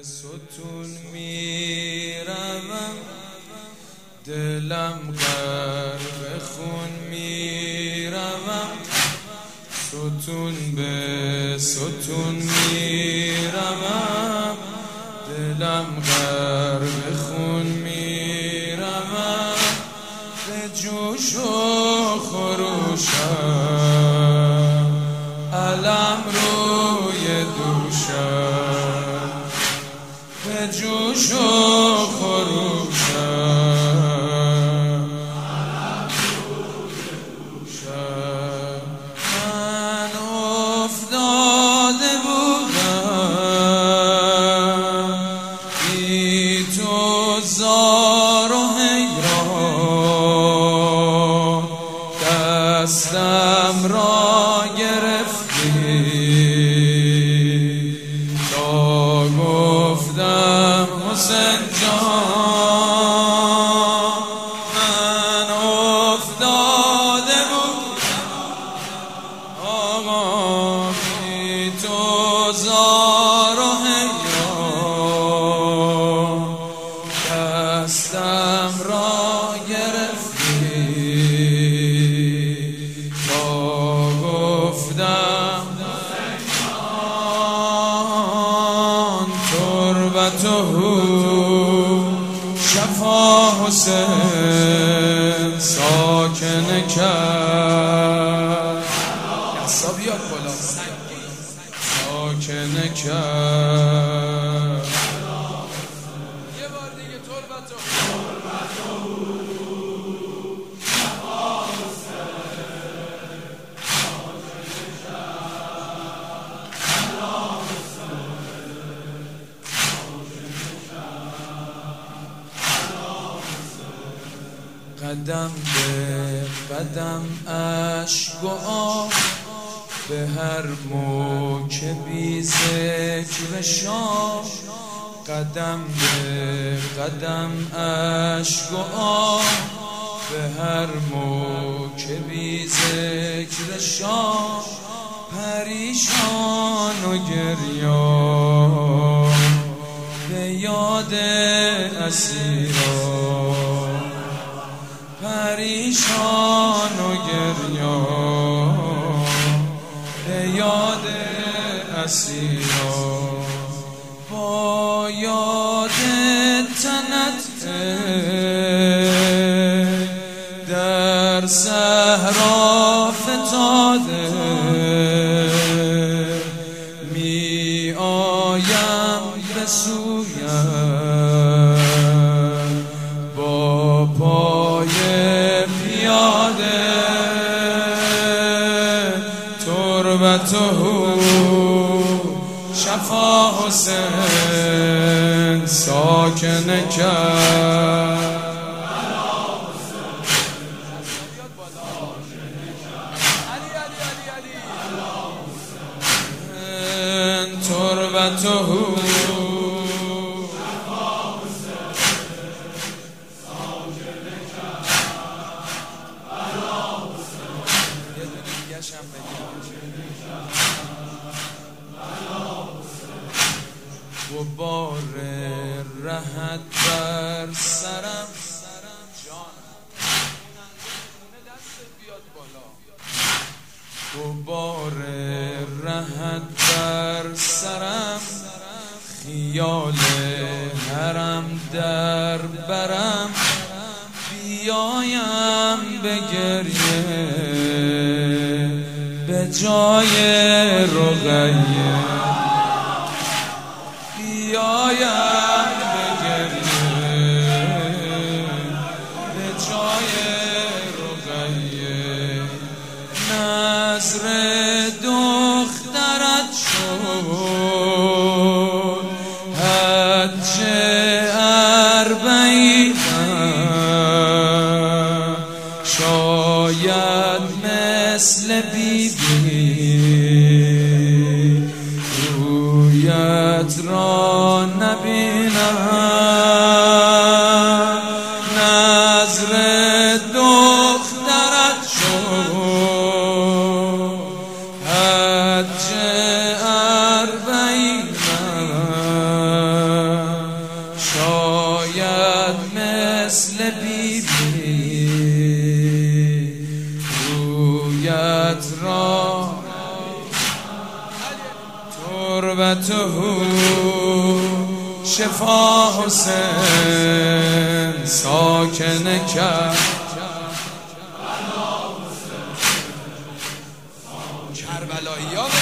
ستون میروم، دلم غرق خون میروم، ستون به ستون میروم، دلم غرق خون میروم، به جوش و خروشم علم روی دوشم، به جوش و خروشم علم روی دوشم. من افتاده بودم بی تو زار و حیران، دستم را گرفتی تا گفتم حسین جان. من افتاده بودم آقا بی تو زار و حیران، دستم را گرفتی تا گفتم تربته شفا حسین ساکن کرد، بیاد بالا ساکن کرد. یه بار دیگه تربته قدم به قدم اشک و آه، به هر موکبی ذکر شاه. قدم به قدم اشک و آه، به هر موکبی ذکر شاه. پریشان و گریان به یاد اسیران، پریشان و گریان به یاد اسیران. با یاد تنت در صحرا فتاده، می آیم به سویم با پای پیاده. تربته شفا حسین ساکن کرد، تربته و بار رهت بر سرم و بار رهت بر سرم، خیال حرم در برم. بیایم به گریه به جای رقیه، بیایم به گریه به جای رقیه. نظر دخترت شد حج اربعینم، شاید مثل بیبی رویت را نبینم. نظر دخترت شد حج اربعینم، را تربته شفا حسین ساکن کرد. کربلایی ها